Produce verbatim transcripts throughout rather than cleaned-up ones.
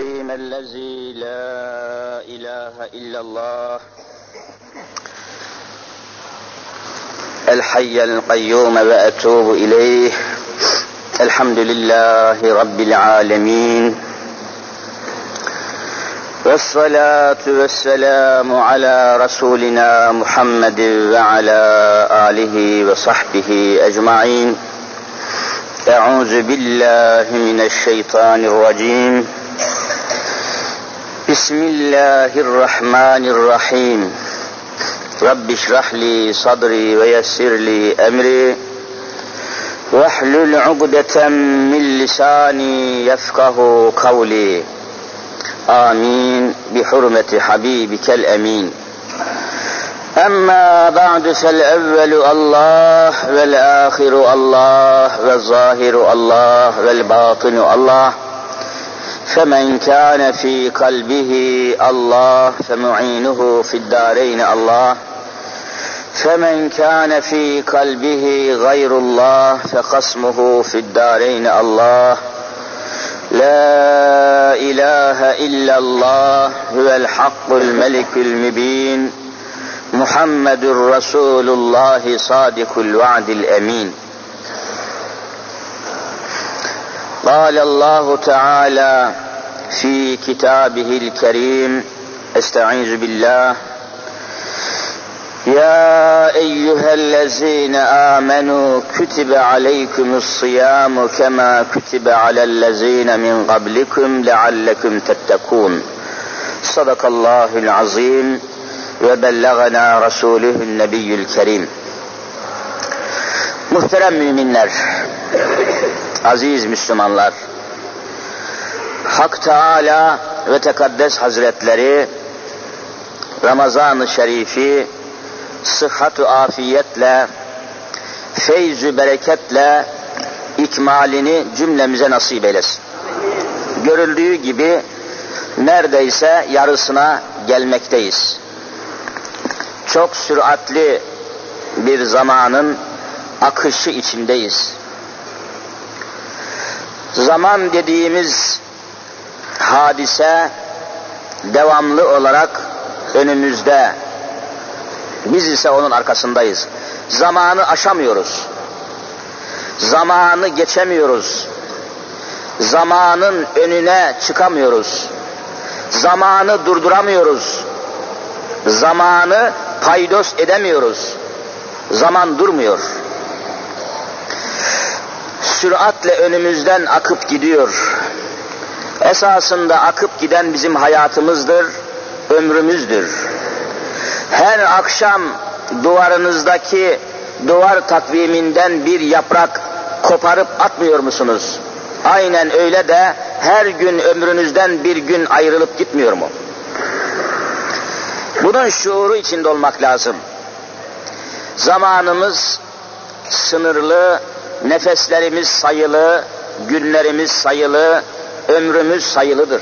الكريم الذي لا إله إلا الله الحي القيوم وأتوب إليه. الحمد لله رب العالمين، والصلاة والسلام على رسولنا محمد وعلى آله وصحبه أجمعين. أعوذ بالله من الشيطان الرجيم. بسم الله الرحمن الرحيم. رب اشرح لي صدري ويسر لي أمري واحلل عقدة من لساني يفقه قولي. آمين بحرمة حبيبك الأمين. أما بعد فالأول الله والآخر الله والظاهر الله والباطن الله، فمن كان في قلبه الله فمعينه في الدارين الله، فمن كان في قلبه غير الله فخصمه في الدارين الله. لا إله إلا الله هو الحق الملك المبين، محمد رسول الله صادق الوعد الأمين. قال الله تعالى في كتابه الكريم: استعيذ بالله: يا أيها الذين آمنوا كتب عليكم الصيام كما كتب على الذين من قبلكم لعلكم تتقون. صدق الله العظيم ve bellagana Resulühün Nebiyyül Kerim. Muhterem müminler, aziz Müslümanlar, Hak Teâlâ ve Tekaddes Hazretleri Ramazan-ı Şerif'i sıhhat-ı afiyetle, feyz-ü bereketle ikmalini cümlemize nasip eylesin. Görüldüğü gibi neredeyse yarısına gelmekteyiz. Çok süratli bir zamanın akışı içindeyiz. Zaman dediğimiz hadise devamlı olarak önümüzde. Biz ise onun arkasındayız. Zamanı aşamıyoruz. Zamanı geçemiyoruz. Zamanın önüne çıkamıyoruz. Zamanı durduramıyoruz. Zamanı paydos edemiyoruz. Zaman durmuyor. Süratle önümüzden akıp gidiyor. Esasında akıp giden bizim hayatımızdır, ömrümüzdür. Her akşam duvarınızdaki duvar takviminden bir yaprak koparıp atmıyor musunuz? Aynen öyle de her gün ömrünüzden bir gün ayrılıp gitmiyor mu? Bunun şuuru içinde olmak lazım. Zamanımız sınırlı, nefeslerimiz sayılı, günlerimiz sayılı, ömrümüz sayılıdır.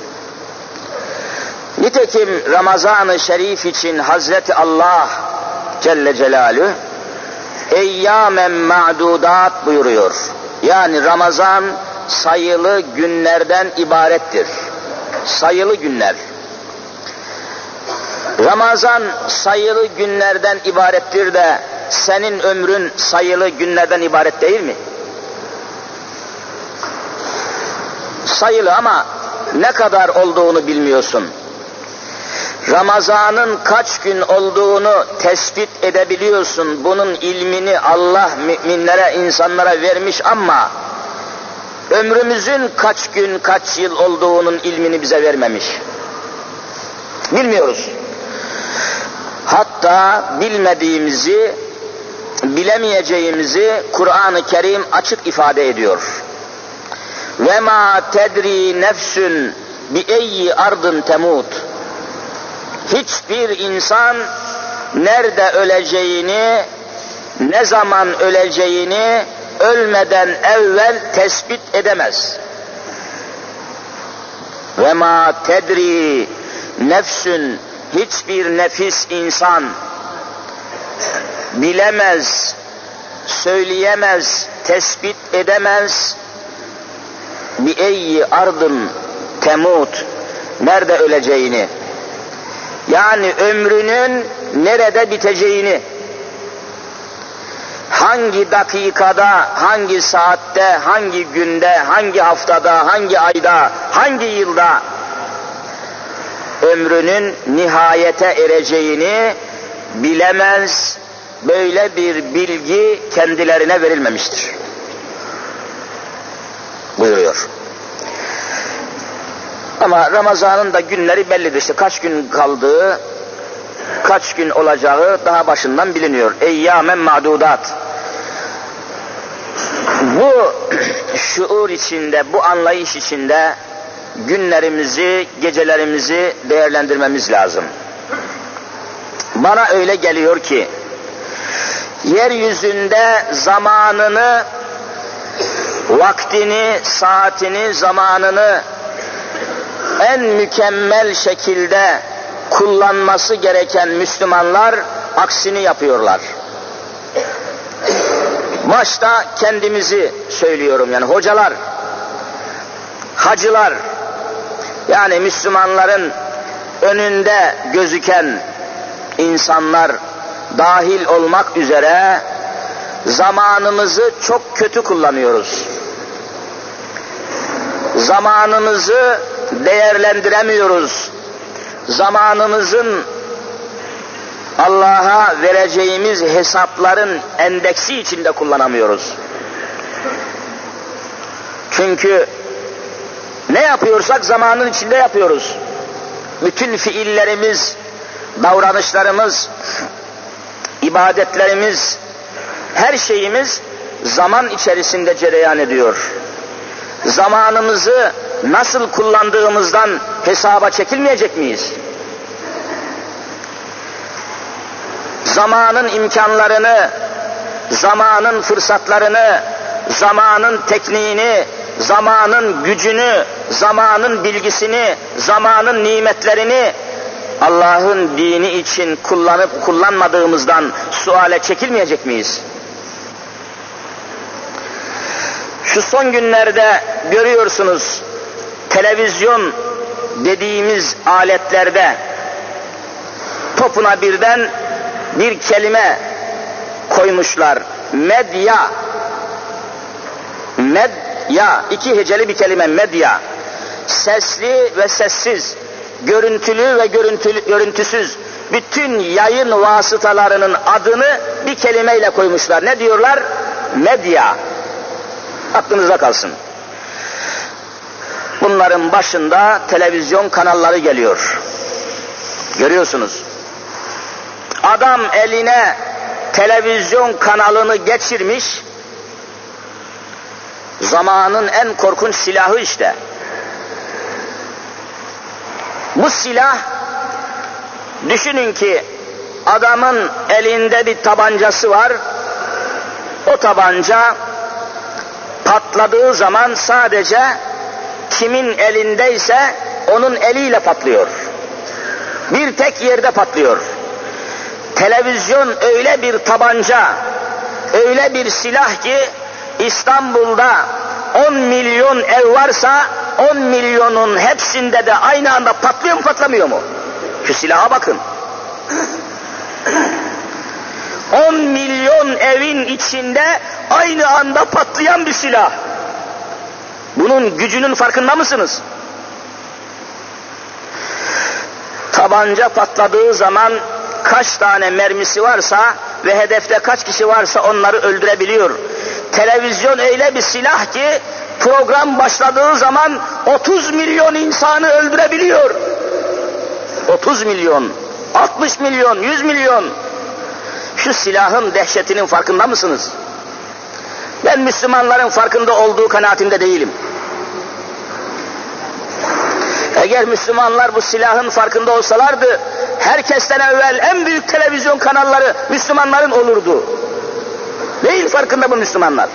Nitekim Ramazan-ı Şerif için Hazreti Allah Celle Celaluhu eyyâmen ma'dudat buyuruyor. Yani Ramazan sayılı günlerden ibarettir. Sayılı günler. Ramazan sayılı günlerden ibarettir de senin ömrün sayılı günlerden ibaret değil mi? Sayılı ama ne kadar olduğunu bilmiyorsun. Ramazan'ın kaç gün olduğunu tespit edebiliyorsun. Bunun ilmini Allah müminlere, insanlara vermiş ama ömrümüzün kaç gün, kaç yıl olduğunun ilmini bize vermemiş. Bilmiyoruz. Hatta bilmediğimizi, bilemeyeceğimizi Kur'an-ı Kerim açık ifade ediyor. Ve ma tedri nefsün bi eyyi ardın temut. Hiçbir insan nerede öleceğini, ne zaman öleceğini ölmeden evvel tespit edemez. Ve ma tedri nefsün, hiçbir nefis insan bilemez, söyleyemez, tespit edemez. Bi eyyi ardın temut, nerede öleceğini, yani ömrünün nerede biteceğini, hangi dakikada, hangi saatte, hangi günde, hangi haftada, hangi ayda, hangi yılda ömrünün nihayete ereceğini bilemez, böyle bir bilgi kendilerine verilmemiştir buyuruyor. Ama Ramazan'ın da günleri bellidir. İşte kaç gün kaldığı, kaç gün olacağı daha başından biliniyor. Eyyâmen ma'dudat. Bu şuur içinde, bu anlayış içinde günlerimizi, gecelerimizi değerlendirmemiz lazım. Bana öyle geliyor ki, yeryüzünde zamanını, vaktini, saatini, zamanını en mükemmel şekilde kullanması gereken Müslümanlar aksini yapıyorlar. Başta kendimizi söylüyorum, yani hocalar, hacılar, yani Müslümanların önünde gözüken insanlar dahil olmak üzere zamanımızı çok kötü kullanıyoruz. Zamanımızı değerlendiremiyoruz. Zamanımızın Allah'a vereceğimiz hesapların endeksi içinde kullanamıyoruz. Çünkü ne yapıyorsak zamanın içinde yapıyoruz. Bütün fiillerimiz, davranışlarımız, ibadetlerimiz, her şeyimiz zaman içerisinde cereyan ediyor. Zamanımızı nasıl kullandığımızdan hesaba çekilmeyecek miyiz? Zamanın imkanlarını, zamanın fırsatlarını, zamanın tekniğini, zamanın gücünü, zamanın bilgisini, zamanın nimetlerini Allah'ın dini için kullanıp kullanmadığımızdan suale çekilmeyecek miyiz? Şu son günlerde görüyorsunuz, televizyon dediğimiz aletlerde topuna birden bir kelime koymuşlar. Medya. Medya. İki heceli bir kelime, medya. Sesli ve sessiz, görüntülü ve görüntülü, görüntüsüz bütün yayın vasıtalarının adını bir kelimeyle koymuşlar. Ne diyorlar? Medya. Aklınıza kalsın. Bunların başında televizyon kanalları geliyor. Görüyorsunuz. Adam eline televizyon kanalını geçirmiş, zamanın en korkunç silahı işte. Bu silah, düşünün ki adamın elinde bir tabancası var, o tabanca patladığı zaman sadece kimin elindeyse onun eliyle patlıyor. Bir tek yerde patlıyor. Televizyon öyle bir tabanca, öyle bir silah ki İstanbul'da on milyon ev varsa on milyonun hepsinde de aynı anda patlıyor mu patlamıyor mu? Şu silaha bakın. on milyon evin içinde aynı anda patlayan bir silah. Bunun gücünün farkında mısınız? Tabanca patladığı zaman kaç tane mermisi varsa ve hedefte kaç kişi varsa onları öldürebiliyor. Televizyon öyle bir silah ki program başladığı zaman otuz milyon insanı öldürebiliyor. otuz milyon, altmış milyon, yüz milyon. Şu silahın dehşetinin farkında mısınız? Ben Müslümanların farkında olduğu kanaatinde değilim. Eğer Müslümanlar bu silahın farkında olsalardı, herkesten evvel en büyük televizyon kanalları Müslümanların olurdu. Değil farkında bu Müslümanlar.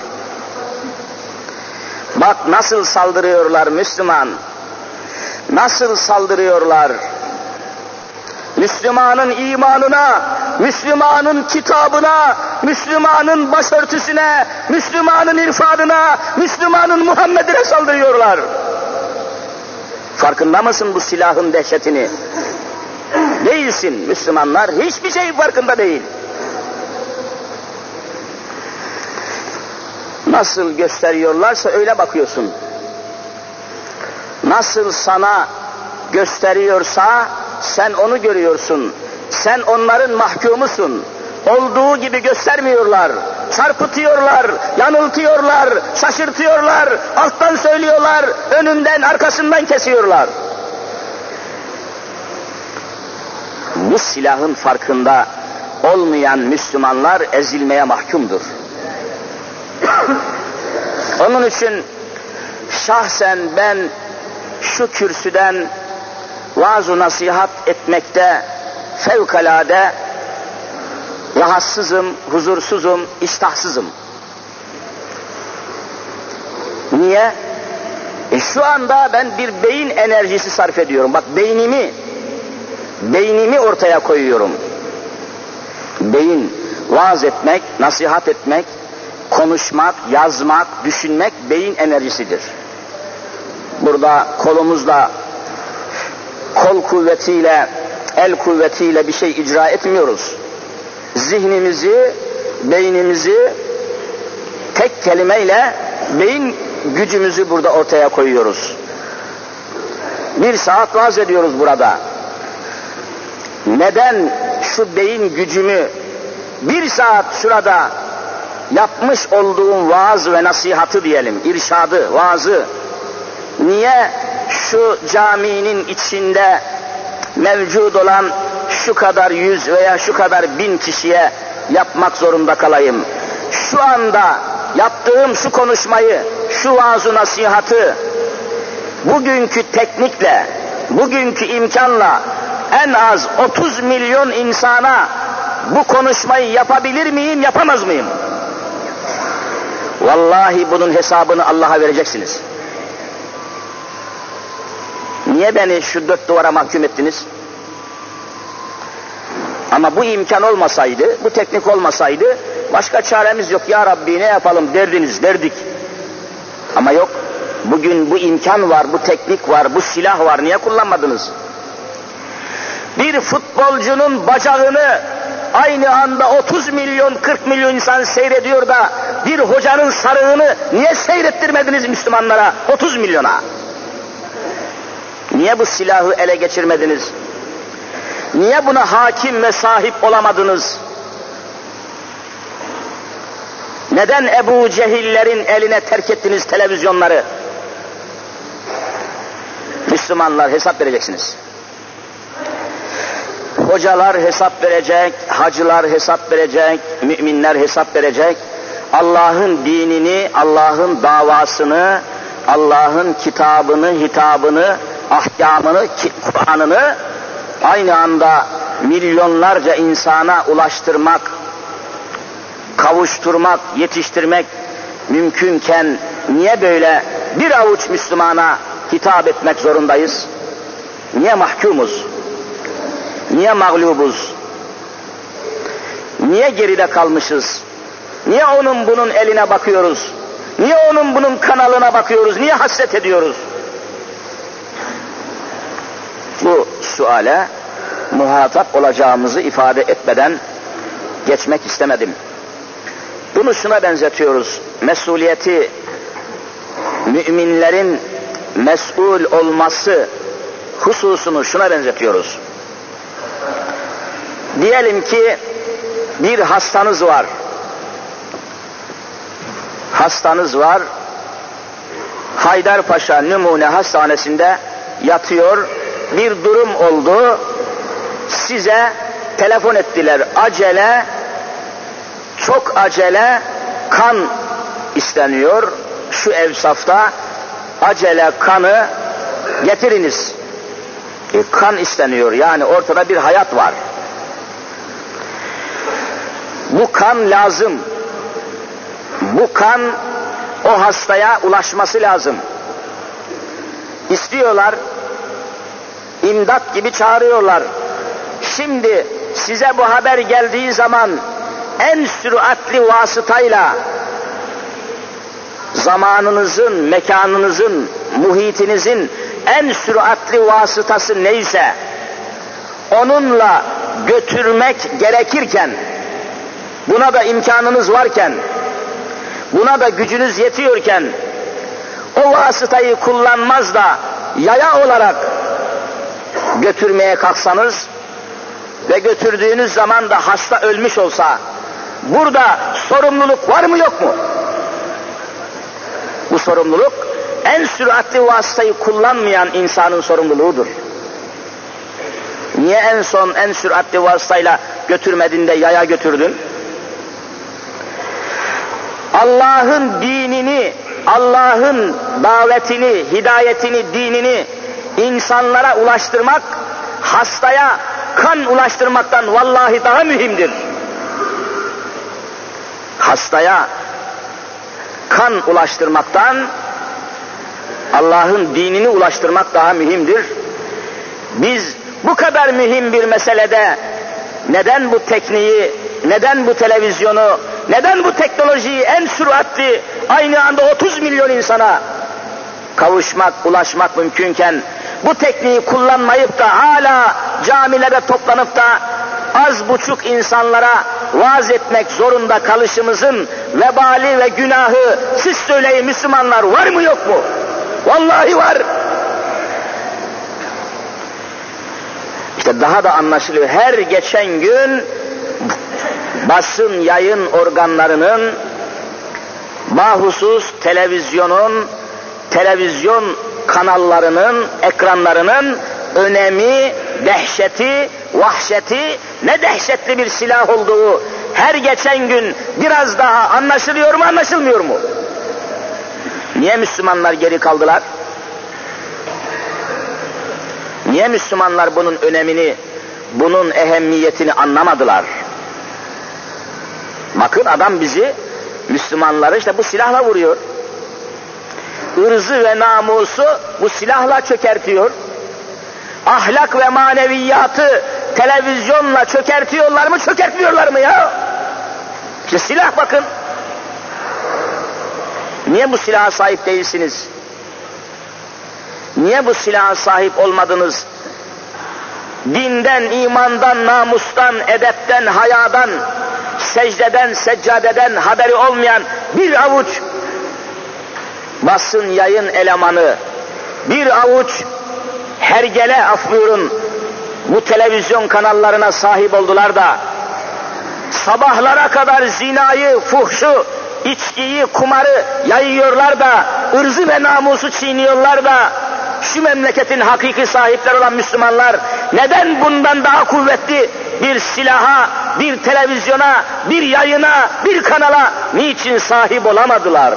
Bak nasıl saldırıyorlar Müslüman. Nasıl saldırıyorlar. Müslümanın imanına, Müslümanın kitabına, Müslümanın başörtüsüne, Müslümanın irfadına, Müslümanın Muhammed'ine saldırıyorlar. Farkında mısın bu silahın dehşetini? Değilsin. Müslümanlar hiçbir şey farkında değil. Nasıl gösteriyorlarsa öyle bakıyorsun. Nasıl sana gösteriyorsa sen onu görüyorsun. Sen onların mahkumusun. Olduğu gibi göstermiyorlar. Çarpıtıyorlar, yanıltıyorlar, şaşırtıyorlar, alttan söylüyorlar, önünden arkasından kesiyorlar. Bu silahın farkında olmayan Müslümanlar ezilmeye mahkumdur. Onun için şahsen ben şu kürsüden vaaz-ı nasihat etmekte fevkalade rahatsızım, huzursuzum, iştahsızım. Niye? E şu anda ben bir beyin enerjisi sarf ediyorum. Bak beynimi, beynimi ortaya koyuyorum. Beyin, vaaz etmek, nasihat etmek, konuşmak, yazmak, düşünmek beyin enerjisidir. Burada kolumuzla, kol kuvvetiyle, el kuvvetiyle bir şey icra etmiyoruz. Zihnimizi, beynimizi tek kelimeyle beyin gücümüzü burada ortaya koyuyoruz. Bir saat vaaz ediyoruz burada. Neden şu beyin gücümü bir saat şurada yapmış olduğum vaaz ve nasihatı diyelim, irşadı, vaazı, niye şu caminin içinde mevcut olan şu kadar yüz veya şu kadar bin kişiye yapmak zorunda kalayım? Şu anda yaptığım şu konuşmayı, şu vaaz-ı nasihatı bugünkü teknikle, bugünkü imkanla en az otuz milyon insana bu konuşmayı yapabilir miyim, yapamaz mıyım? Vallahi bunun hesabını Allah'a vereceksiniz. Niye beni şu dört duvara mahkum ettiniz? Ama bu imkan olmasaydı, bu teknik olmasaydı başka çaremiz yok. Ya Rabbi ne yapalım derdiniz, derdik. Ama yok. Bugün bu imkan var, bu teknik var, bu silah var. Niye kullanmadınız? Bir futbolcunun bacağını aynı anda otuz milyon, kırk milyon insan seyrediyor da bir hocanın sarığını niye seyrettirmediniz Müslümanlara, otuz milyona? Niye bu silahı ele geçirmediniz? Niye buna hakim ve sahip olamadınız? Neden Ebu Cehillerin eline terk ettiniz televizyonları? Müslümanlar hesap vereceksiniz. Hocalar hesap verecek, hacılar hesap verecek, müminler hesap verecek. Allah'ın dinini, Allah'ın davasını, Allah'ın kitabını, hitabını, ahkamını, Kur'an'ını aynı anda milyonlarca insana ulaştırmak, kavuşturmak, yetiştirmek mümkünken niye böyle bir avuç Müslümana hitap etmek zorundayız? Niye mahkumuz? Niye mağlubuz? Niye geride kalmışız? Niye onun bunun eline bakıyoruz? Niye onun bunun kanalına bakıyoruz? Niye hasret ediyoruz? Bu suale muhatap olacağımızı ifade etmeden geçmek istemedim. Bunu şuna benzetiyoruz. Mesuliyeti, müminlerin mesul olması hususunu şuna benzetiyoruz. Diyelim ki bir hastanız var. Hastanız var. Haydarpaşa Numune Hastanesi'nde yatıyor. Bir durum oldu. Size telefon ettiler. Acele, çok acele kan isteniyor. Şu evsafta acele kanı getiriniz. E, kan isteniyor. Yani ortada bir hayat var. Bu kan lazım. Bu kan o hastaya ulaşması lazım. İstiyorlar. İmdat gibi çağırıyorlar. Şimdi size bu haber geldiği zaman en süratli vasıtayla zamanınızın, mekanınızın, muhitinizin en süratli vasıtası neyse onunla götürmek gerekirken, buna da imkanınız varken, buna da gücünüz yetiyorken o vasıtayı kullanmaz da yaya olarak götürmeye kalksanız ve götürdüğünüz zaman da hasta ölmüş olsa, burada sorumluluk var mı yok mu? Bu sorumluluk en süratli vasıtayı kullanmayan insanın sorumluluğudur. Niye en son en süratli vasıtayla götürmedin de yaya götürdün? Allah'ın dinini, Allah'ın davetini, hidayetini, dinini insanlara ulaştırmak, hastaya kan ulaştırmaktan vallahi daha mühimdir. Hastaya kan ulaştırmaktan Allah'ın dinini ulaştırmak daha mühimdir. Biz bu kadar mühim bir meselede neden bu tekniği, neden bu televizyonu, neden bu teknolojiyi en süratli aynı anda otuz milyon insana kavuşmak, ulaşmak mümkünken bu tekniği kullanmayıp da hala camilere toplanıp da az buçuk insanlara vaaz etmek zorunda kalışımızın vebali ve günahı siz söyleyin Müslümanlar, var mı yok mu? Vallahi var. İşte daha da anlaşılıyor. Her geçen gün basın yayın organlarının, bahusus televizyonun, televizyon kanallarının, ekranlarının önemi, dehşeti, vahşeti, ne dehşetli bir silah olduğu her geçen gün biraz daha anlaşılıyor mu, anlaşılmıyor mu? Niye Müslümanlar geri kaldılar? Niye Müslümanlar bunun önemini, bunun ehemmiyetini anlamadılar? Bakın adam bizi, Müslümanları işte bu silahla vuruyor. Irzı ve namusu bu silahla çökertiyor. Ahlak ve maneviyatı televizyonla çökertiyorlar mı, çökertmiyorlar mı ya? İşte silah bakın. Niye bu silaha sahip değilsiniz? Niye bu silaha sahip olmadınız? Dinden, imandan, namustan, edepten, hayadan, secdeden, seccadeden haberi olmayan bir avuç basın yayın elemanı, bir avuç hergele af buyurun bu televizyon kanallarına sahip oldular da sabahlara kadar zinayı, fuhşu, içkiyi, kumarı yayıyorlar da, ırzı ve namusu çiğniyorlar da şu memleketin hakiki sahipleri olan Müslümanlar neden bundan daha kuvvetli bir silaha, bir televizyona, bir yayına, bir kanala niçin sahip olamadılar?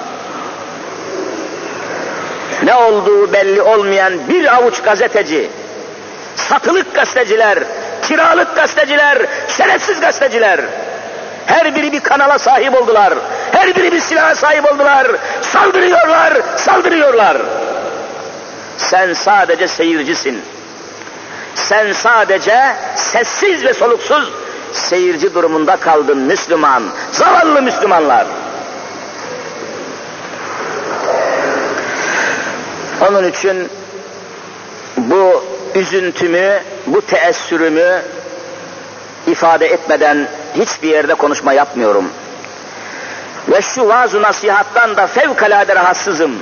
Ne olduğu belli olmayan bir avuç gazeteci, satılık gazeteciler, kiralık gazeteciler, şerefsiz gazeteciler, her biri bir kanala sahip oldular, her biri bir silaha sahip oldular, saldırıyorlar, saldırıyorlar. Sen sadece seyircisin. Sen sadece sessiz ve soluksuz seyirci durumunda kaldın Müslüman, zavallı Müslümanlar. Onun için bu üzüntümü, bu teessürümü ifade etmeden hiçbir yerde konuşma yapmıyorum. Ve şu vaaz-ı nasihattan da fevkalade rahatsızım.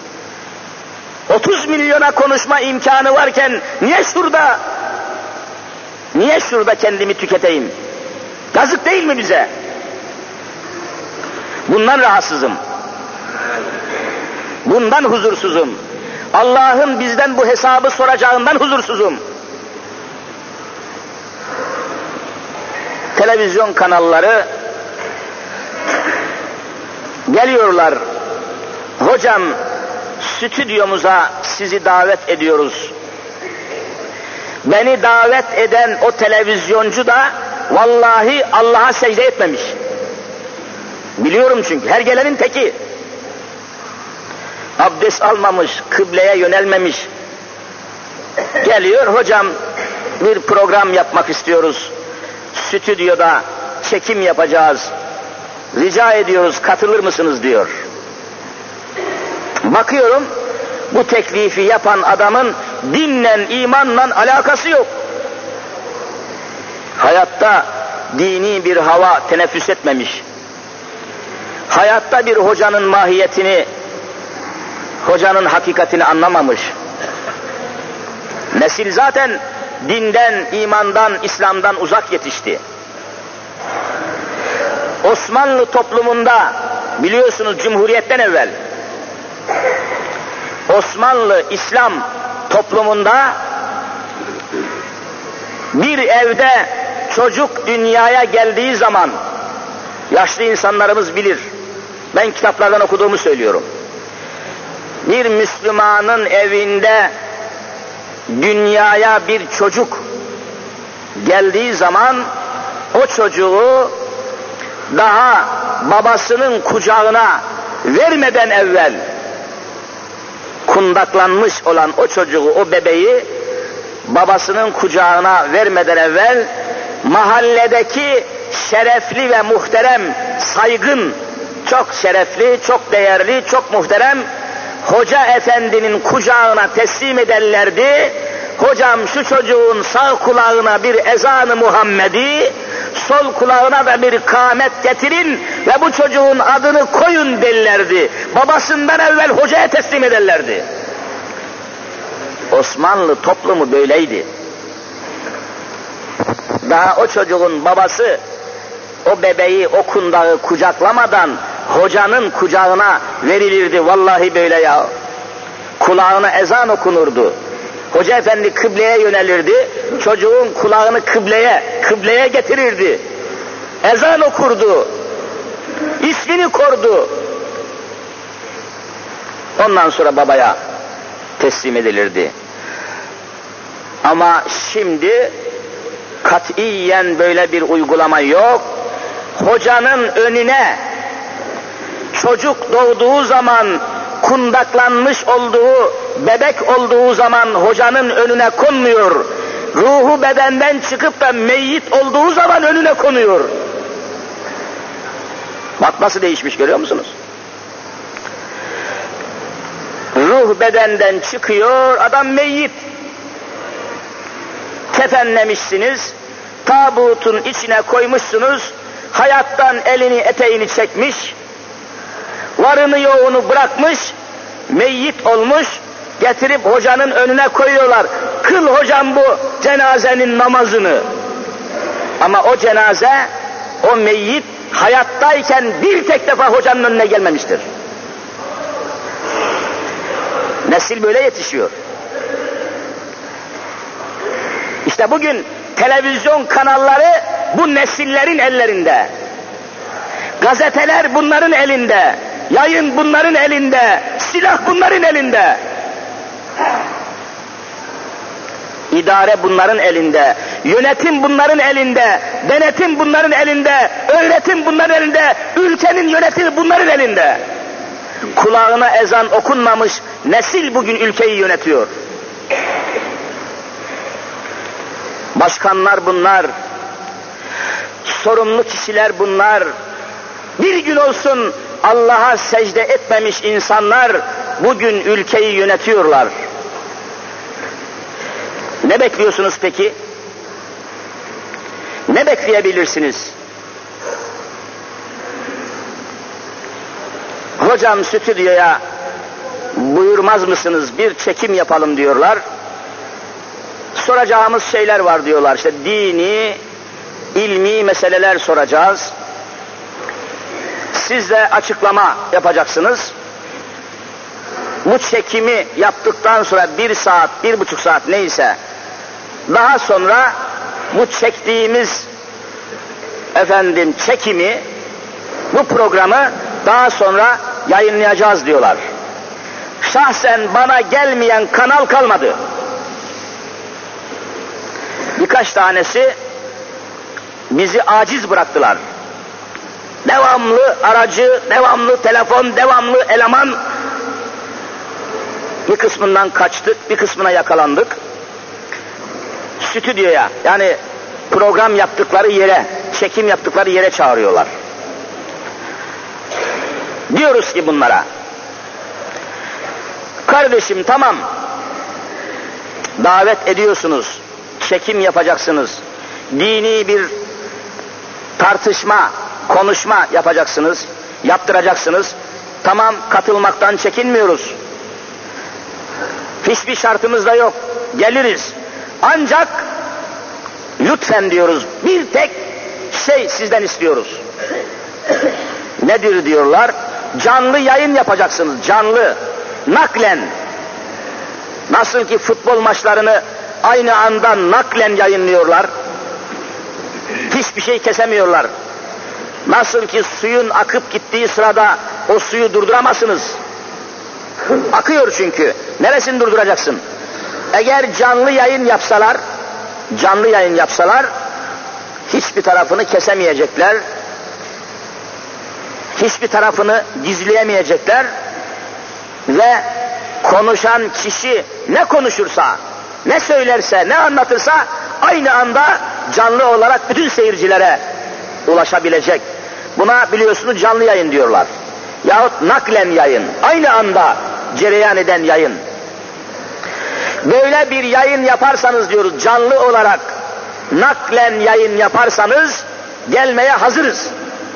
otuz milyona konuşma imkanı varken niye şurada, niye şurada kendimi tüketeyim? Yazık değil mi bize? Bundan rahatsızım. Bundan huzursuzum. Allah'ın bizden bu hesabı soracağından huzursuzum. Televizyon kanalları geliyorlar. Hocam, stüdyomuza sizi davet ediyoruz. Beni davet eden o televizyoncu da vallahi Allah'a secde etmemiş. Biliyorum çünkü, her gelenin teki. Abdest almamış, kıbleye yönelmemiş. Geliyor, hocam bir program yapmak istiyoruz. Stüdyoda çekim yapacağız. Rica ediyoruz, katılır mısınız diyor. Bakıyorum, bu teklifi yapan adamın dinle, imanla alakası yok. Hayatta dini bir hava teneffüs etmemiş. Hayatta bir hocanın mahiyetini, hocanın hakikatini anlamamış. Nesil zaten dinden, imandan, İslam'dan uzak yetişti. Osmanlı toplumunda biliyorsunuz Cumhuriyet'ten evvel Osmanlı İslam toplumunda bir evde çocuk dünyaya geldiği zaman, yaşlı insanlarımız bilir, ben kitaplardan okuduğumu söylüyorum, bir Müslümanın evinde dünyaya bir çocuk geldiği zaman o çocuğu daha babasının kucağına vermeden evvel kundaklanmış olan o çocuğu, o bebeği babasının kucağına vermeden evvel mahalledeki şerefli ve muhterem, saygın, çok şerefli, çok değerli, çok muhterem hoca efendinin kucağına teslim ederlerdi. Hocam şu çocuğun sağ kulağına bir ezan-ı Muhammedi, sol kulağına da bir kâmet getirin ve bu çocuğun adını koyun derlerdi. Babasından evvel hocaya teslim ederlerdi. Osmanlı toplumu böyleydi. Daha o çocuğun babası o bebeği, o kundağı kucaklamadan hocanın kucağına verilirdi. Vallahi böyle ya. Kulağına ezan okunurdu. Hoca efendi kıbleye yönelirdi. Çocuğun kulağını kıbleye, kıbleye getirirdi. Ezan okurdu. İsmini kordu. Ondan sonra babaya teslim edilirdi. Ama şimdi katiyen böyle bir uygulama yok. Hocanın önüne çocuk doğduğu zaman, kundaklanmış olduğu, bebek olduğu zaman hocanın önüne konmuyor. Ruhu bedenden çıkıp da meyyit olduğu zaman önüne konuyor. Bak nasıl değişmiş, görüyor musunuz? Ruh bedenden çıkıyor, adam meyyit. Kefenlemişsiniz, tabutun içine koymuşsunuz, hayattan elini eteğini çekmiş, varını yoğunu bırakmış, meyyit olmuş, getirip hocanın önüne koyuyorlar. Kıl hocam bu cenazenin namazını. Ama o cenaze, o meyyit hayattayken bir tek defa hocanın önüne gelmemiştir. Nesil böyle yetişiyor. İşte bugün televizyon kanalları bu nesillerin ellerinde. Gazeteler bunların elinde. Yayın bunların elinde. Silah bunların elinde. İdare bunların elinde. Yönetim bunların elinde. Denetim bunların elinde. Öğretim bunların elinde. Ülkenin yönetimi bunların elinde. Kulağına ezan okunmamış nesil bugün ülkeyi yönetiyor. Başkanlar bunlar, sorumlu kişiler bunlar. Bir gün olsun Allah'a secde etmemiş insanlar bugün ülkeyi yönetiyorlar. Ne bekliyorsunuz peki? Ne bekleyebilirsiniz? Hocam stüdyoya buyurmaz mısınız, bir çekim yapalım diyorlar. Soracağımız şeyler var diyorlar. İşte dini, ilmi meseleler soracağız. Siz de açıklama yapacaksınız. Bu çekimi yaptıktan sonra bir saat, bir buçuk saat neyse, daha sonra bu çektiğimiz efendim çekimi, bu programı daha sonra yayınlayacağız diyorlar. Şahsen bana gelmeyen kanal kalmadı. Birkaç tanesi bizi aciz bıraktılar. Devamlı aracı, devamlı telefon, devamlı eleman. Bir kısmından kaçtık, bir kısmına yakalandık. Stüdyoya, yani program yaptıkları yere, çekim yaptıkları yere çağırıyorlar. Diyoruz ki bunlara, Kardeşim tamam, davet ediyorsunuz, çekim yapacaksınız, dini bir tartışma, konuşma yapacaksınız, yaptıracaksınız. Tamam, katılmaktan çekinmiyoruz. Hiçbir şartımız da yok, geliriz. Ancak lütfen diyoruz, bir tek şey sizden istiyoruz. Nedir diyorlar? Canlı yayın yapacaksınız, canlı, naklen. Nasıl ki futbol maçlarını aynı anda naklen yayınlıyorlar, hiçbir şey kesemiyorlar. Nasıl ki suyun akıp gittiği sırada o suyu durduramazsınız. Akıyor çünkü. Neresini durduracaksın? Eğer canlı yayın yapsalar, canlı yayın yapsalar, hiçbir tarafını kesemeyecekler, hiçbir tarafını gizleyemeyecekler ve konuşan kişi ne konuşursa, ne söylerse, ne anlatırsa aynı anda canlı olarak bütün seyircilere ulaşabilecek. Buna biliyorsunuz canlı yayın diyorlar. Yahut naklen yayın, aynı anda cereyan eden yayın. Böyle bir yayın yaparsanız diyoruz, canlı olarak naklen yayın yaparsanız gelmeye hazırız.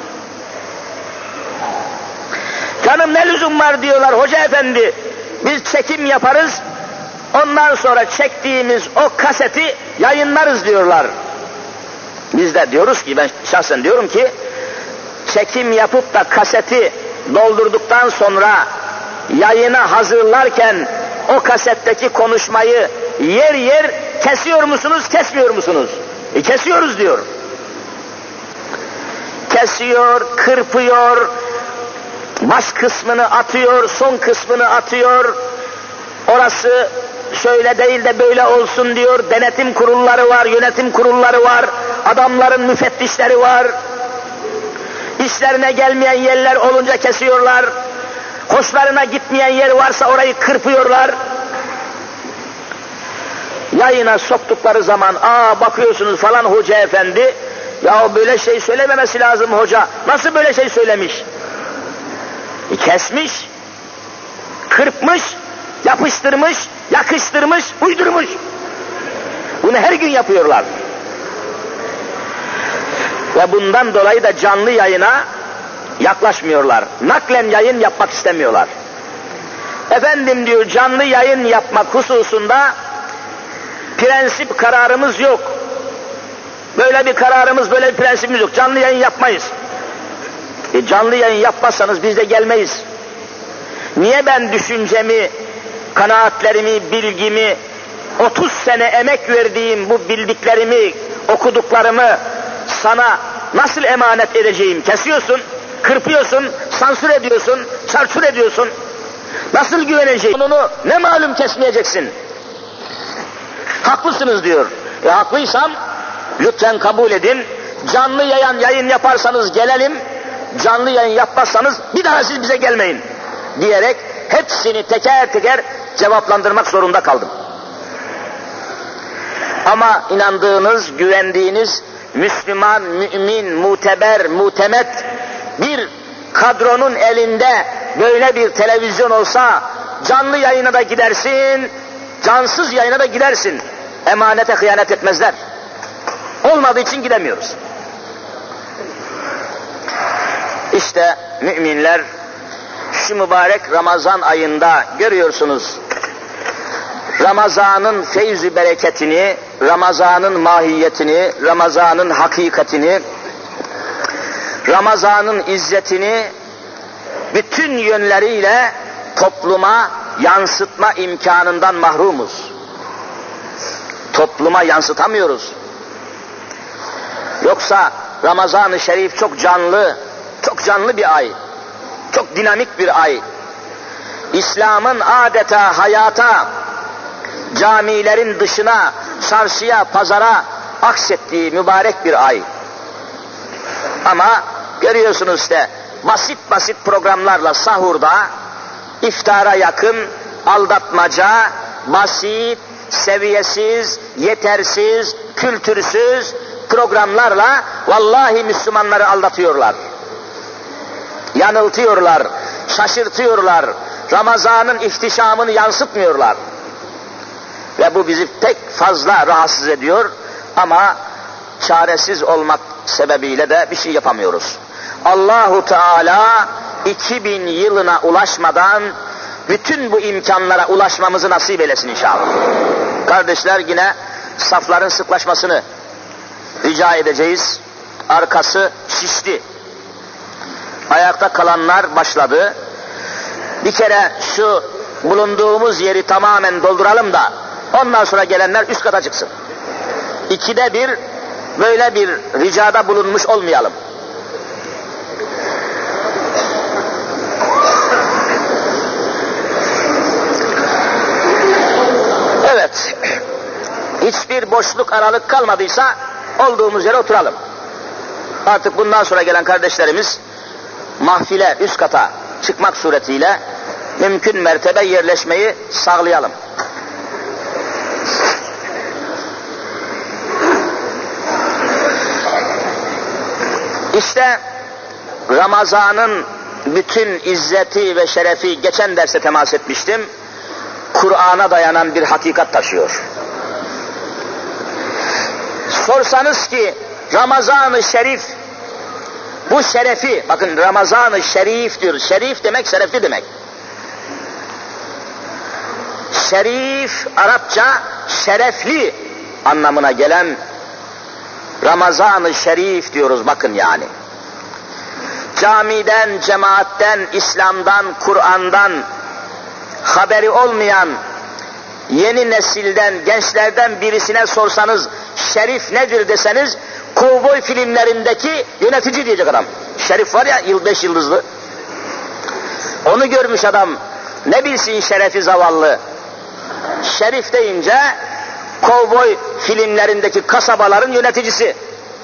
Canım ne lüzum var diyorlar hoca efendi, biz çekim yaparız, ondan sonra çektiğimiz o kaseti yayınlarız diyorlar. Biz de diyoruz ki, ben şahsen diyorum ki, çekim yapıp da kaseti doldurduktan sonra yayına hazırlarken o kasetteki konuşmayı yer yer kesiyor musunuz, kesmiyor musunuz? E kesiyoruz diyor. Kesiyor, kırpıyor, baş kısmını atıyor, son kısmını atıyor. Orası şöyle değil de böyle olsun diyor. Denetim kurulları var, yönetim kurulları var, adamların müfettişleri var. İşlerine gelmeyen yerler olunca kesiyorlar. Hoşlarına gitmeyen yer varsa orayı kırpıyorlar. Yayına soktukları zaman, aa bakıyorsunuz falan hoca efendi, ya böyle şey söylememesi lazım hoca. Nasıl böyle şey söylemiş? E kesmiş, kırpmış, yapıştırmış, yakıştırmış, uydurmuş. Bunu her gün yapıyorlar. Ve bundan dolayı da canlı yayına yaklaşmıyorlar. Naklen yayın yapmak istemiyorlar. Efendim diyor, canlı yayın yapmak hususunda prensip kararımız yok. Böyle bir kararımız, böyle bir prensibimiz yok. Canlı yayın yapmayız. E canlı yayın yapmazsanız biz de gelmeyiz. Niye ben düşüncemi, kanaatlerimi, bilgimi, otuz sene emek verdiğim bu bildiklerimi, okuduklarımı sana nasıl emanet edeceğim? Kesiyorsun, kırpıyorsun, sansür ediyorsun, çarçur ediyorsun. Nasıl güveneceğim? Onu ne malum kesmeyeceksin? Haklısınız diyor. E haklıysam lütfen kabul edin. Canlı yayın, yayın yaparsanız gelelim, canlı yayın yapmazsanız bir daha siz bize gelmeyin diyerek hepsini teker teker cevaplandırmak zorunda kaldım. Ama inandığınız, güvendiğiniz Müslüman, mümin, muteber, mutemet bir kadronun elinde böyle bir televizyon olsa canlı yayına da gidersin, cansız yayına da gidersin. Emanete hıyanet etmezler. Olmadığı için gidemiyoruz. İşte müminler şu mübarek Ramazan ayında görüyorsunuz. Ramazan'ın feyz-i bereketini, Ramazan'ın mahiyetini, Ramazan'ın hakikatini, Ramazan'ın izzetini bütün yönleriyle topluma yansıtma imkanından mahrumuz. Topluma yansıtamıyoruz. Yoksa Ramazan-ı Şerif çok canlı, çok canlı bir ay, çok dinamik bir ay. İslam'ın adeta hayata, camilerin dışına, çarşıya, pazara aksettiği mübarek bir ay. Ama görüyorsunuz işte basit basit programlarla sahurda, iftara yakın, aldatmaca, basit, seviyesiz, yetersiz, kültürsüz programlarla vallahi Müslümanları aldatıyorlar. Yanıltıyorlar, şaşırtıyorlar, Ramazan'ın ihtişamını yansıtmıyorlar. Ve bu bizi pek fazla rahatsız ediyor ama çaresiz olmak sebebiyle de bir şey yapamıyoruz. Allahu Teala iki bin yılına ulaşmadan bütün bu imkanlara ulaşmamızı nasip eylesin inşallah. Kardeşler, yine safların sıklaşmasını rica edeceğiz. Arkası şişti. Ayakta kalanlar başladı. Bir kere şu bulunduğumuz yeri tamamen dolduralım da ondan sonra gelenler üst kata çıksın. İkide bir böyle bir ricada bulunmuş olmayalım. Evet, hiçbir boşluk, aralık kalmadıysa olduğumuz yere oturalım. Artık bundan sonra gelen kardeşlerimiz mahfile üst kata çıkmak suretiyle mümkün mertebe yerleşmeyi sağlayalım. İşte Ramazan'ın bütün izzeti ve şerefi geçen derste temas etmiştim. Kur'an'a dayanan bir hakikat taşıyor. Sorsanız ki Ramazan-ı Şerif, bu şerefi, bakın Ramazan-ı Şerif diyoruz. Şerif demek şerefli demek. Şerif Arapça şerefli anlamına gelen Ramazan-ı Şerif diyoruz, bakın yani. Camiden, cemaatten, İslam'dan, Kur'an'dan haberi olmayan yeni nesilden, gençlerden birisine sorsanız şerif nedir deseniz, kovboy filmlerindeki yönetici diyecek adam. Şerif var ya, yıl beş yıldızlı. Onu görmüş adam. Ne bilsin şerefi zavallı. Şerif deyince kovboy filmlerindeki kasabaların yöneticisi.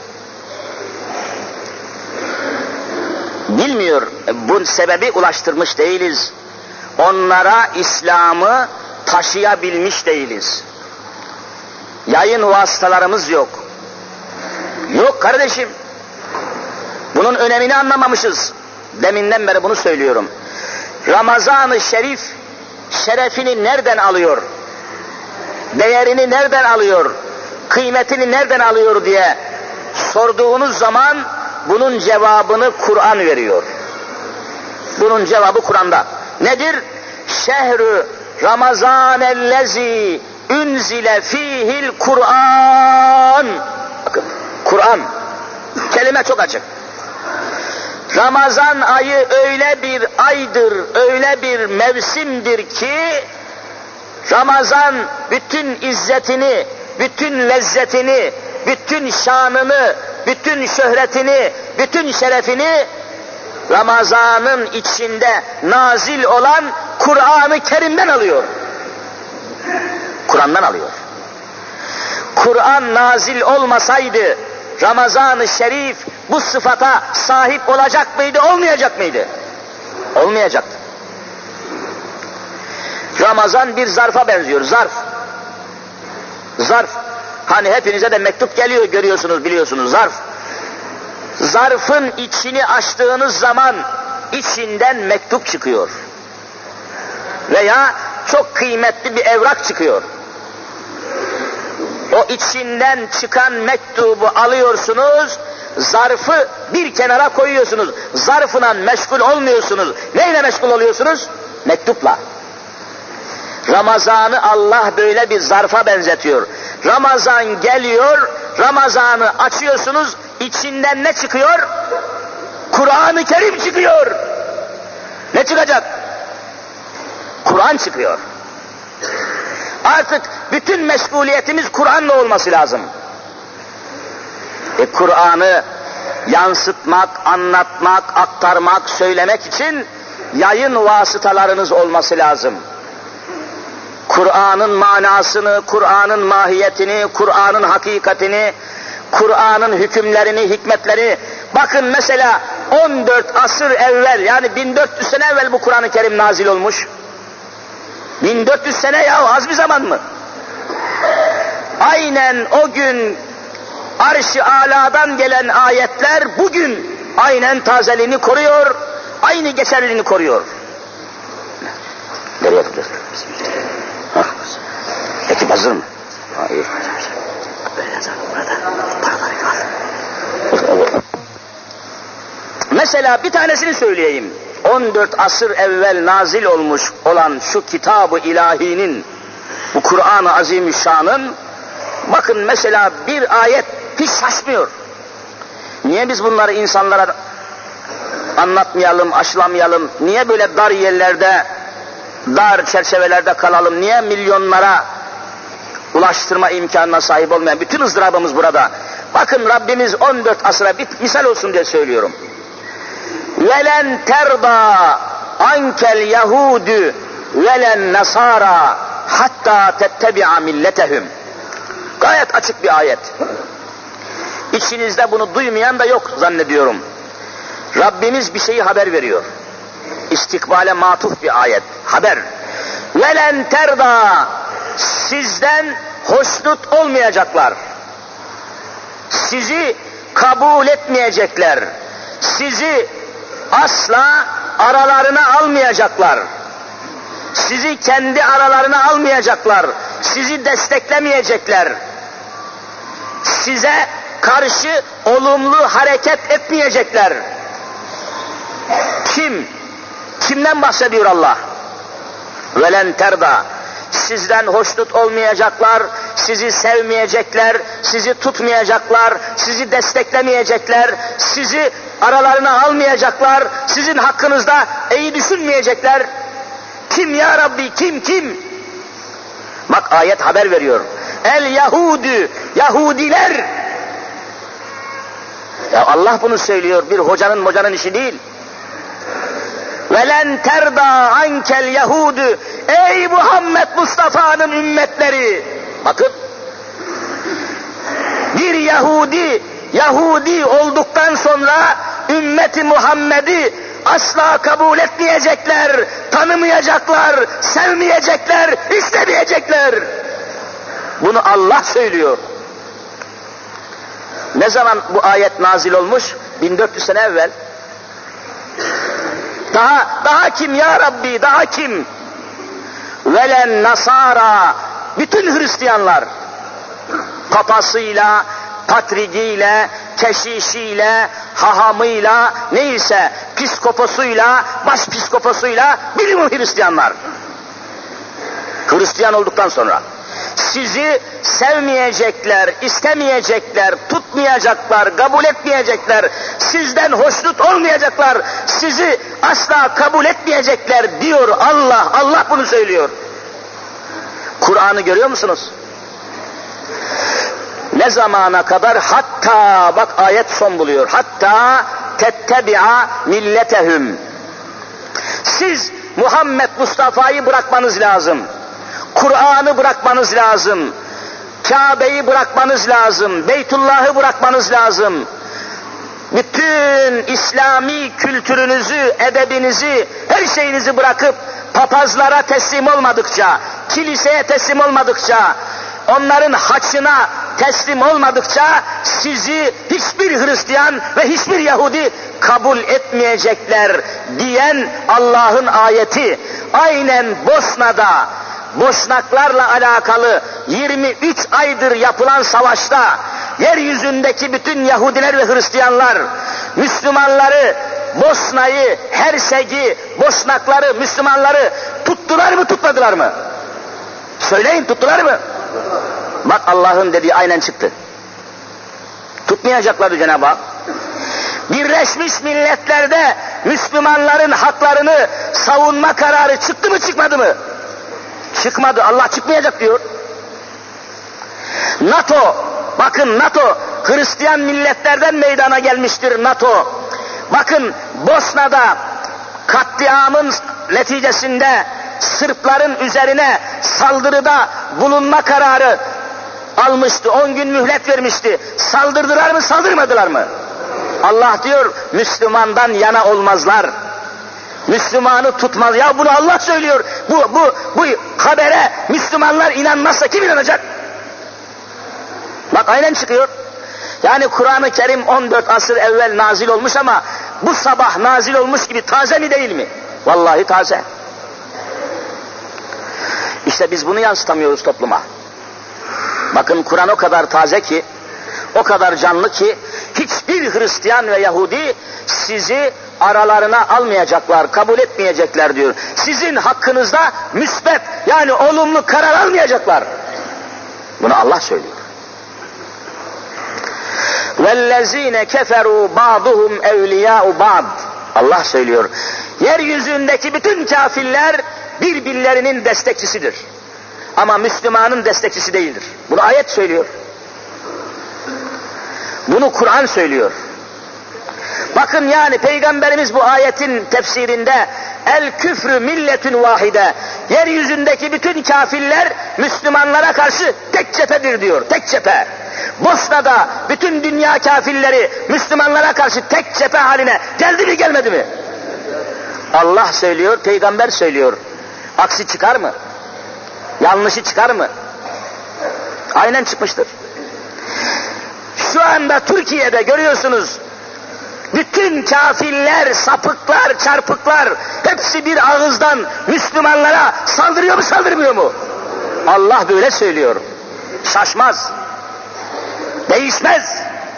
Bilmiyor. Bu sebebi ulaştırmış değiliz. Onlara İslam'ı taşıyabilmiş değiliz. Yayın vasıtalarımız yok. Yok kardeşim. Bunun önemini anlamamışız. Deminden beri bunu söylüyorum. Ramazan-ı Şerif şerefini nereden alıyor? Değerini nereden alıyor? Kıymetini nereden alıyor diye sorduğunuz zaman bunun cevabını Kur'an veriyor. Bunun cevabı Kur'an'da. Nedir? Şehrü Ramazanellezi unzile fihil Kur'an. Bakın, Kur'an. Kelime çok açık. Ramazan ayı öyle bir aydır, öyle bir mevsimdir ki Ramazan bütün izzetini, bütün lezzetini, bütün şanını, bütün şöhretini, bütün şerefini Ramazan'ın içinde nazil olan Kur'an-ı Kerim'den alıyor. Kur'an'dan alıyor. Kur'an nazil olmasaydı Ramazan-ı Şerif bu sıfata sahip olacak mıydı, olmayacak mıydı? Olmayacaktı. Ramazan bir zarfa benziyor, zarf. Zarf. Hani hepinize de mektup geliyor, görüyorsunuz, biliyorsunuz, zarf. Zarfın içini açtığınız zaman içinden mektup çıkıyor. Veya çok kıymetli bir evrak çıkıyor. O içinden çıkan mektubu alıyorsunuz, zarfı bir kenara koyuyorsunuz. Zarfına meşgul olmuyorsunuz. Neyle meşgul oluyorsunuz? Mektupla. Ramazan'ı Allah böyle bir zarfa benzetiyor. Ramazan geliyor, Ramazan'ı açıyorsunuz, içinden ne çıkıyor? Kur'an-ı Kerim çıkıyor. Ne çıkacak? Kur'an çıkıyor. Artık bütün meşguliyetimiz Kur'an'la olması lazım. E Kur'an'ı yansıtmak, anlatmak, aktarmak, söylemek için yayın vasıtalarınız olması lazım. Kur'an'ın manasını, Kur'an'ın mahiyetini, Kur'an'ın hakikatini, Kur'an'ın hükümlerini, hikmetleri. Bakın mesela on dört asır evvel, yani bin dört yüz sene evvel bu Kur'an-ı Kerim nazil olmuş. bin dört yüz sene ya, az bir zaman mı? Aynen o gün Arş-ı Ala'dan gelen ayetler bugün aynen tazeliğini koruyor, aynı geçerliliğini koruyor. yapacağız. Ha. Ekip hazır mı? Hayır. Mesela bir tanesini söyleyeyim. on dört asır evvel nazil olmuş olan şu kitab-ı ilahinin, bu Kur'an-ı Azimüşşan'ın, bakın mesela bir ayet hiç şaşmıyor. Niye biz bunları insanlara anlatmayalım, aşılamayalım? Niye böyle dar yerlerde, dar çerçevelerde kalalım? Niye milyonlara ulaştırma imkanına sahip olmayan? Bütün ızdırabımız burada. Bakın Rabbimiz on dört asıra bir misal olsun diye söylüyorum. وَلَنْ تَرْضَى عَنْكَ الْيَهُودُ وَلَنْ نَصَارَى hatta tettebi'a milletehum. Gayet açık bir ayet. İçinizde bunu duymayan da yok zannediyorum. Rabbimiz bir şeyi haber veriyor. İstikbale matuf bir ayet. Haber. وَلَنْ تَرْضَى sizden hoşnut olmayacaklar. Sizi kabul etmeyecekler. Sizi asla aralarına almayacaklar. Sizi kendi aralarına almayacaklar. Sizi desteklemeyecekler. Size karşı olumlu hareket etmeyecekler. Kim? Kimden bahsediyor Allah? Velen terda. Sizden hoşnut olmayacaklar, sizi sevmeyecekler, sizi tutmayacaklar, sizi desteklemeyecekler, sizi aralarına almayacaklar, sizin hakkınızda iyi düşünmeyecekler. Kim ya Rabbi, kim kim? Bak ayet haber veriyor. El Yahudü, Yahudiler. Ya Allah bunu söylüyor, bir hocanın hocanın işi değil. Velen terda ankel Yahudu. Ey Muhammed Mustafa'nın ümmetleri. Bakın. Bir Yahudi, Yahudi olduktan sonra ümmeti Muhammed'i asla kabul etmeyecekler, tanımayacaklar, sevmeyecekler, istemeyecekler. Bunu Allah söylüyor. Ne zaman bu ayet nazil olmuş? bin dört yüz sene evvel. Daha, daha kim ya Rabbi, daha kim? Velen nasara, bütün Hristiyanlar, papasıyla, patrigiyle, keşişiyle, hahamıyla, neyse, piskoposuyla, başpiskoposuyla, bilim Hristiyanlar. Hristiyan olduktan sonra sizi sevmeyecekler, istemeyecekler, tutmayacaklar, kabul etmeyecekler, sizden hoşnut olmayacaklar, sizi asla kabul etmeyecekler diyor Allah. Allah bunu söylüyor. Kur'an'ı görüyor musunuz? Ne zamana kadar? Hatta, bak ayet son buluyor. Hatta tettebi'a milletehum. Siz Muhammed Mustafa'yı bırakmanız lazım. Kur'an'ı bırakmanız lazım. Kabe'yi bırakmanız lazım. Beytullah'ı bırakmanız lazım. Bütün İslami kültürünüzü, edebinizi, her şeyinizi bırakıp papazlara teslim olmadıkça, kiliseye teslim olmadıkça, onların haçına teslim olmadıkça sizi hiçbir Hristiyan ve hiçbir Yahudi kabul etmeyecekler diyen Allah'ın ayeti aynen Bosna'da Boşnaklarla alakalı yirmi üç aydır yapılan savaşta yeryüzündeki bütün Yahudiler ve Hristiyanlar Müslümanları, Bosna'yı, Hersek'i, Boşnakları, Müslümanları tuttular mı tutmadılar mı? Söyleyin, tuttular mı? Bak Allah'ın dediği aynen çıktı. Tutmayacaklardı Cenab-ı Hak. Birleşmiş Milletler'de Müslümanların haklarını savunma kararı çıktı mı çıkmadı mı? Çıkmadı. Allah çıkmayacak diyor. NATO, bakın NATO, Hristiyan milletlerden meydana gelmiştir NATO. Bakın Bosna'da katliamın neticesinde Sırpların üzerine saldırıda bulunma kararı almıştı. On gün mühlet vermişti. Saldırdılar mı, saldırmadılar mı? Allah diyor, Müslümandan yana olmazlar. Müslümanı tutmaz. Ya bunu Allah söylüyor. Bu bu bu habere Müslümanlar inanmazsa kim inanacak? Bak aynen çıkıyor. Yani Kur'an-ı Kerim on dört asır evvel nazil olmuş ama bu sabah nazil olmuş gibi taze mi değil mi? Vallahi taze. İşte biz bunu yansıtamıyoruz topluma. Bakın Kur'an o kadar taze ki, o kadar canlı ki, hiçbir Hristiyan ve Yahudi sizi aralarına almayacaklar, kabul etmeyecekler diyor. Sizin hakkınızda müsbet, yani olumlu karar almayacaklar. Bunu Allah söylüyor. وَالَّذ۪ينَ كَفَرُوا بَعْضُهُمْ اَوْلِيَاءُ بَعْضٍ. Allah söylüyor. Yeryüzündeki bütün kafirler birbirlerinin destekçisidir. Ama Müslümanın destekçisi değildir. Bunu ayet söylüyor. Bunu Kur'an söylüyor. Bakın yani Peygamberimiz bu ayetin tefsirinde el küfrü milletün vahide, yeryüzündeki bütün kafirler Müslümanlara karşı tek cephedir diyor. Tek cephe. Bosna'da bütün dünya kafirleri Müslümanlara karşı tek cephe haline geldi mi gelmedi mi? Allah söylüyor, Peygamber söylüyor. Aksi çıkar mı? Yanlışı çıkar mı? Aynen çıkmıştır. Şu anda Türkiye'de görüyorsunuz, bütün kafirler, sapıklar, çarpıklar hepsi bir ağızdan Müslümanlara saldırıyor mu, saldırmıyor mu? Allah böyle söylüyor. Şaşmaz. Değişmez.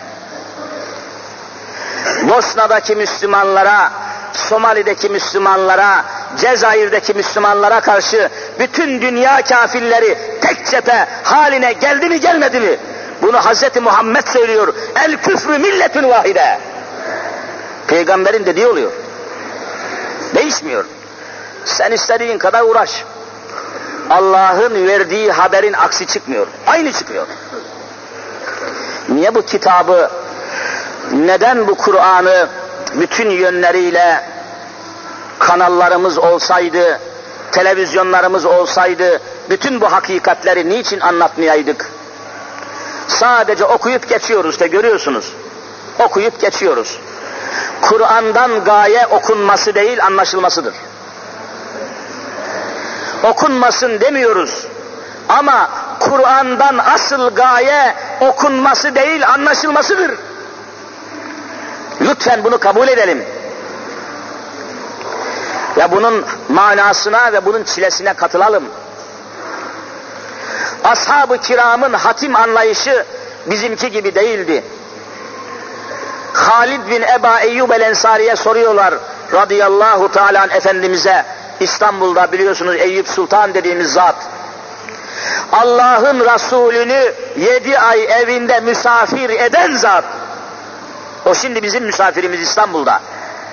Bosna'daki Müslümanlara, Somali'deki Müslümanlara, Cezayir'deki Müslümanlara karşı bütün dünya kafirleri tek cephe haline geldi mi gelmedi mi? Bunu Hazreti Muhammed söylüyor. El küfrü milletün vahide. Peygamberin dediği oluyor. Değişmiyor. Sen istediğin kadar uğraş. Allah'ın verdiği haberin aksi çıkmıyor. Aynı çıkıyor. Niye bu kitabı, neden bu Kur'an'ı bütün yönleriyle kanallarımız olsaydı, televizyonlarımız olsaydı, bütün bu hakikatleri niçin anlatmayaydık? Sadece okuyup geçiyoruz işte, görüyorsunuz. Okuyup geçiyoruz. Kur'an'dan gaye okunması değil, anlaşılmasıdır. Okunmasın demiyoruz. Ama Kur'an'dan asıl gaye okunması değil, anlaşılmasıdır. Lütfen bunu kabul edelim. Ve bunun manasına ve bunun çilesine katılalım. Ashab-ı kiramın hatim anlayışı bizimki gibi değildi. Halid bin Eba Eyyub el-Ensari'ye soruyorlar radıyallahu teala Efendimiz'e, İstanbul'da biliyorsunuz Eyüp Sultan dediğimiz zat, Allah'ın Resulünü yedi ay evinde misafir eden zat, o şimdi bizim misafirimiz İstanbul'da.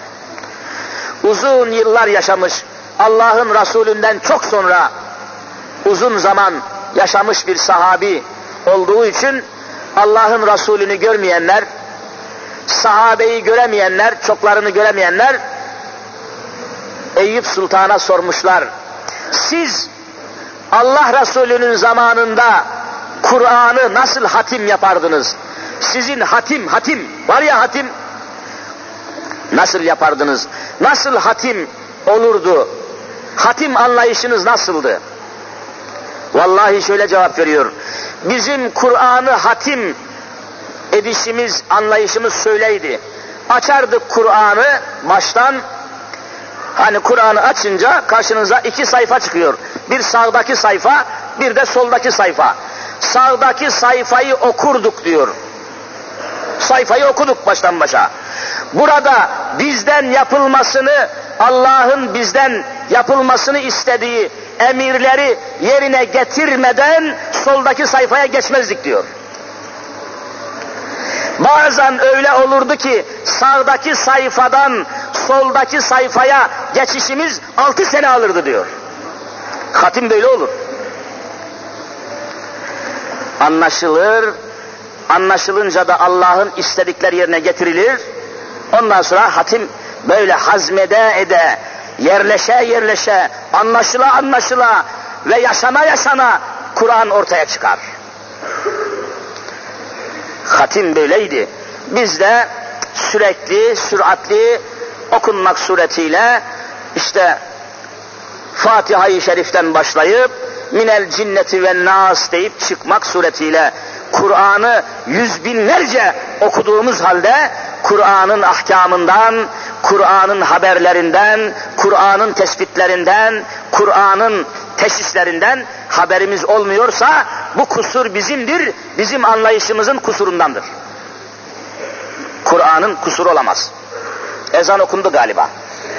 Uzun yıllar yaşamış, Allah'ın Resulünden çok sonra uzun zaman yaşamış bir sahabi olduğu için Allah'ın Resulünü görmeyenler, sahabeyi göremeyenler, çoklarını göremeyenler Eyüp Sultan'a sormuşlar. Siz Allah Resulü'nün zamanında Kur'an'ı nasıl hatim yapardınız? Sizin hatim, hatim var ya hatim, nasıl yapardınız? Nasıl hatim olurdu? Hatim anlayışınız nasıldı? Vallahi şöyle cevap veriyor. Bizim Kur'an'ı hatim edişimiz, anlayışımız şöyleydi. Açardık Kur'an'ı baştan, hani Kur'an'ı açınca karşınıza iki sayfa çıkıyor. Bir sağdaki sayfa, bir de soldaki sayfa. Sağdaki sayfayı okurduk diyor. Sayfayı okuduk baştan başa. Burada bizden yapılmasını, Allah'ın bizden yapılmasını istediği emirleri yerine getirmeden soldaki sayfaya geçmezdik diyor. Bazen öyle olurdu ki sağdaki sayfadan soldaki sayfaya geçişimiz altı sene alırdı diyor. Hatim böyle olur. Anlaşılır, anlaşılınca da Allah'ın istedikleri yerine getirilir. Ondan sonra hatim böyle hazmede ede, yerleşe yerleşe, anlaşıla anlaşıla ve yaşana yaşana Kur'an ortaya çıkar. Hatim böyleydi. Biz de sürekli, süratli okunmak suretiyle işte Fatiha-i Şerif'ten başlayıp minel cinneti ve nas deyip çıkmak suretiyle Kur'an'ı yüz binlerce okuduğumuz halde Kur'an'ın ahkamından, Kur'an'ın haberlerinden, Kur'an'ın tespitlerinden, Kur'an'ın teşhislerinden haberimiz olmuyorsa bu kusur bizimdir, bizim anlayışımızın kusurundandır. Kur'an'ın kusuru olamaz. Ezan okundu galiba.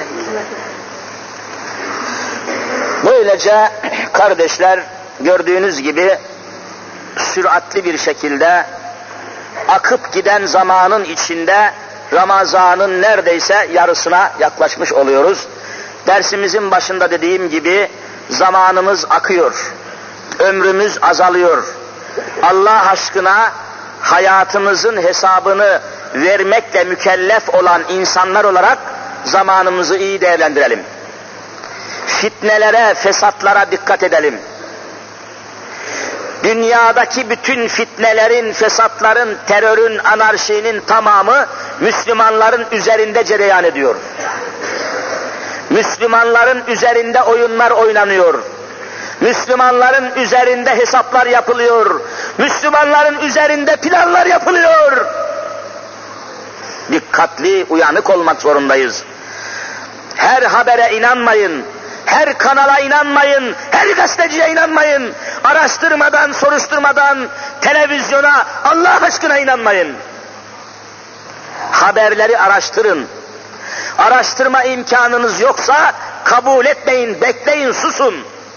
Böylece kardeşler, gördüğünüz gibi süratli bir şekilde akıp giden zamanın içinde Ramazan'ın neredeyse yarısına yaklaşmış oluyoruz. Dersimizin başında dediğim gibi zamanımız akıyor, ömrümüz azalıyor. Allah aşkına hayatımızın hesabını vermekle mükellef olan insanlar olarak zamanımızı iyi değerlendirelim. Fitnelere, fesatlara dikkat edelim. Dünyadaki bütün fitnelerin, fesatların, terörün, anarşinin tamamı Müslümanların üzerinde cereyan ediyor. Müslümanların üzerinde oyunlar oynanıyor. Müslümanların üzerinde hesaplar yapılıyor. Müslümanların üzerinde planlar yapılıyor. Dikkatli, uyanık olmak zorundayız. Her habere inanmayın. Her kanala inanmayın, her gazeteciye inanmayın. Araştırmadan, soruşturmadan televizyona, Allah aşkına inanmayın. Haberleri araştırın. Araştırma imkanınız yoksa kabul etmeyin, bekleyin, susun.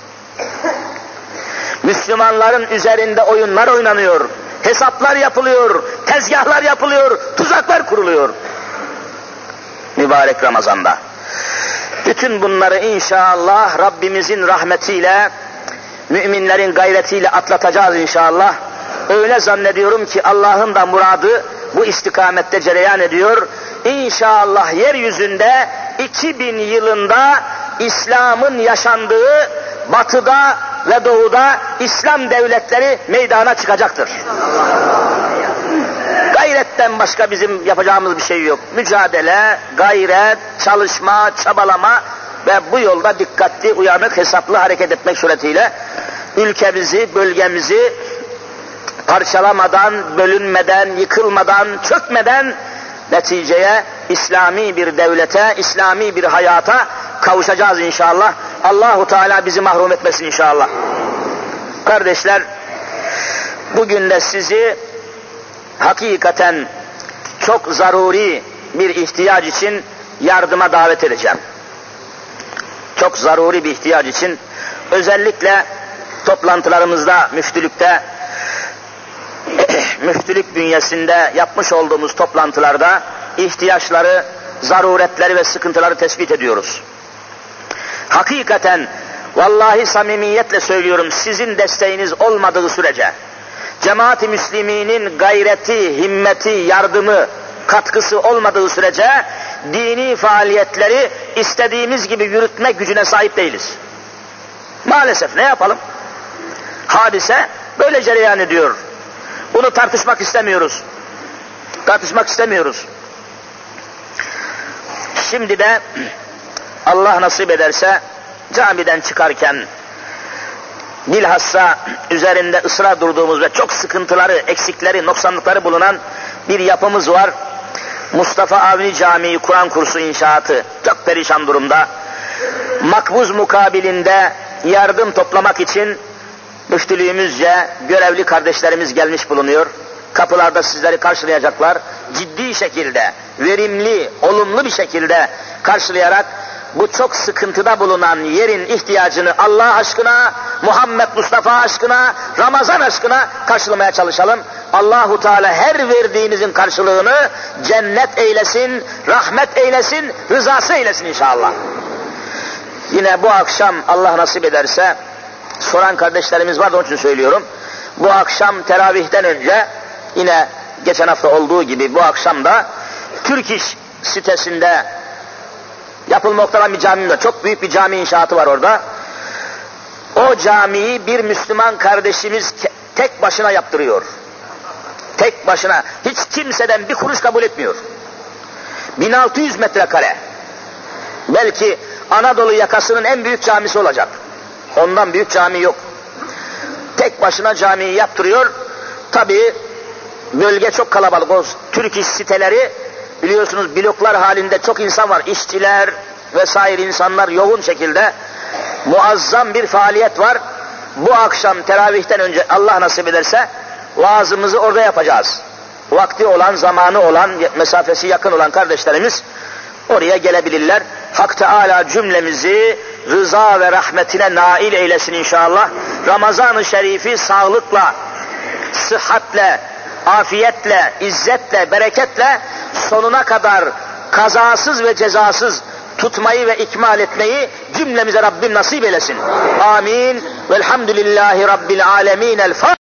Müslümanların üzerinde oyunlar oynanıyor. Hesaplar yapılıyor, tezgahlar yapılıyor, tuzaklar kuruluyor. Mübarek Ramazan'da. Bütün bunları inşallah Rabbimizin rahmetiyle, müminlerin gayretiyle atlatacağız inşallah. Öyle zannediyorum ki Allah'ın da muradı bu istikamette cereyan ediyor. İnşallah yeryüzünde iki bin yılında İslam'ın yaşandığı batıda ve doğuda İslam devletleri meydana çıkacaktır. Gayretten başka bizim yapacağımız bir şey yok. Mücadele, gayret, çalışma, çabalama ve bu yolda dikkatli, uyanık, hesaplı hareket etmek suretiyle ülkemizi, bölgemizi parçalamadan, bölünmeden, yıkılmadan, çökmeden neticeye İslami bir devlete, İslami bir hayata kavuşacağız inşallah. Allahu Teala bizi mahrum etmesin inşallah. Kardeşler, bugün de sizi hakikaten çok zaruri bir ihtiyaç için yardıma davet edeceğim. Çok zaruri bir ihtiyaç için özellikle toplantılarımızda, müftülükte, müftülük bünyesinde yapmış olduğumuz toplantılarda ihtiyaçları, zaruretleri ve sıkıntıları tespit ediyoruz. Hakikaten, vallahi samimiyetle söylüyorum, sizin desteğiniz olmadığı sürece, Cemaat-i Müslümin'in gayreti, himmeti, yardımı, katkısı olmadığı sürece dini faaliyetleri istediğimiz gibi yürütme gücüne sahip değiliz. Maalesef ne yapalım? Hadise böyle cereyan ediyor. Bunu tartışmak istemiyoruz. Tartışmak istemiyoruz. Şimdi de Allah nasip ederse camiden çıkarken bilhassa üzerinde ısrar durduğumuz ve çok sıkıntıları, eksikleri, noksanlıkları bulunan bir yapımız var. Mustafa Avni Camii Kur'an kursu inşaatı çok perişan durumda. Makbuz mukabilinde yardım toplamak için müftülüğümüzce görevli kardeşlerimiz gelmiş bulunuyor. Kapılarda sizleri karşılayacaklar. Ciddi şekilde, verimli, olumlu bir şekilde karşılayarak bu çok sıkıntıda bulunan yerin ihtiyacını Allah aşkına, Muhammed Mustafa aşkına, Ramazan aşkına karşılamaya çalışalım. Allahu Teala her verdiğinizin karşılığını cennet eylesin, rahmet eylesin, rızası eylesin inşallah. Yine bu akşam Allah nasip ederse, soran kardeşlerimiz var da onun için söylüyorum. Bu akşam teravihten önce yine geçen hafta olduğu gibi bu akşam da Türk İş sitesinde yapılmakta olan bir cami var. Çok büyük bir cami inşaatı var orada. O camiyi bir Müslüman kardeşimiz tek başına yaptırıyor. Tek başına. Hiç kimseden bir kuruş kabul etmiyor. bin altı yüz metrekare. Belki Anadolu yakasının en büyük camisi olacak. Ondan büyük cami yok. Tek başına camiyi yaptırıyor. Tabii bölge çok kalabalık. O Türk İş siteleri biliyorsunuz bloklar halinde çok insan var. İşçiler vesaire insanlar yoğun şekilde. muazzam bir faaliyet var. Bu akşam teravihten önce Allah nasip ederse vaazımızı orada yapacağız. Vakti olan, zamanı olan, mesafesi yakın olan kardeşlerimiz oraya gelebilirler. Hak Teâlâ cümlemizi rıza ve rahmetine nail eylesin inşallah. Ramazan-ı Şerif'i sağlıkla, sıhhatle, afiyetle, izzetle, bereketle sonuna kadar kazasız ve cezasız tutmayı ve ikmal etmeyi cümlemize Rabbim nasip eylesin. Amin. Velhamdülillahi Rabbil alemin. El